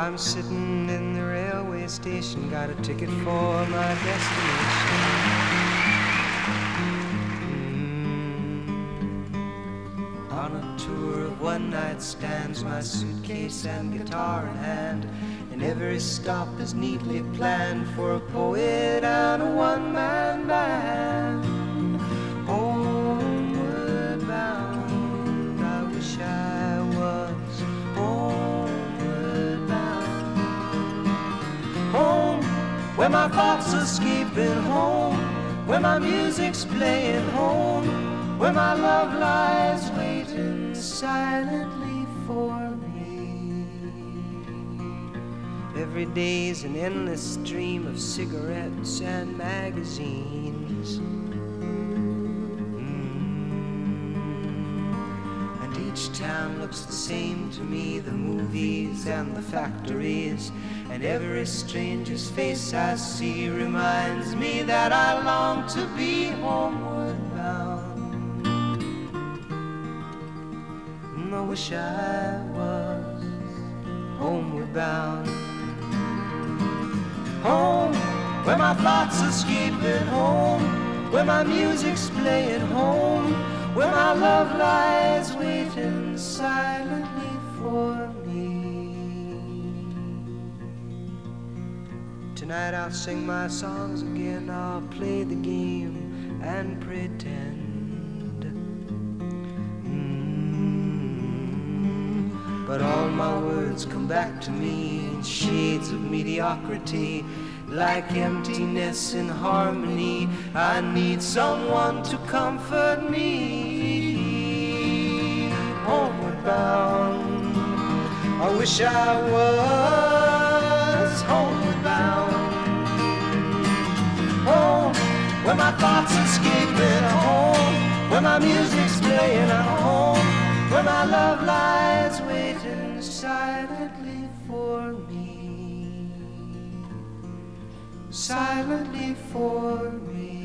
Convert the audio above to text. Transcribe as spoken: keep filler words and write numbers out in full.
I'm sitting in the railway station, got a ticket for my destination. Mm. On a tour of one-night stands, my suitcase and guitar in hand, and every stop is neatly planned for a poet and a one-man band. Homeward bound, I wish I was homeward bound. Home, where my thoughts are escaping, home, where my music's playing, home, where my love lies waiting silently for me. Every day's an endless stream of cigarettes and magazines. Mm. And each town looks the same to me, the movies and the factories. And every stranger's face I see reminds me that I long to be homeward bound. And I wish I was homeward bound. Home, where my thoughts escaping, home, where my music's playing, home, where my love lies waiting silently for me. Tonight I'll sing my songs again, I'll play the game and pretend. Mm. But all my words come back to me in shades of mediocrity, like emptiness in harmony. I need someone to comfort me. Homeward bound, I wish I was homeward bound. Home, where my thoughts escaping, home, where my music's playing, home, where my love lies waiting silently for me, silently for me.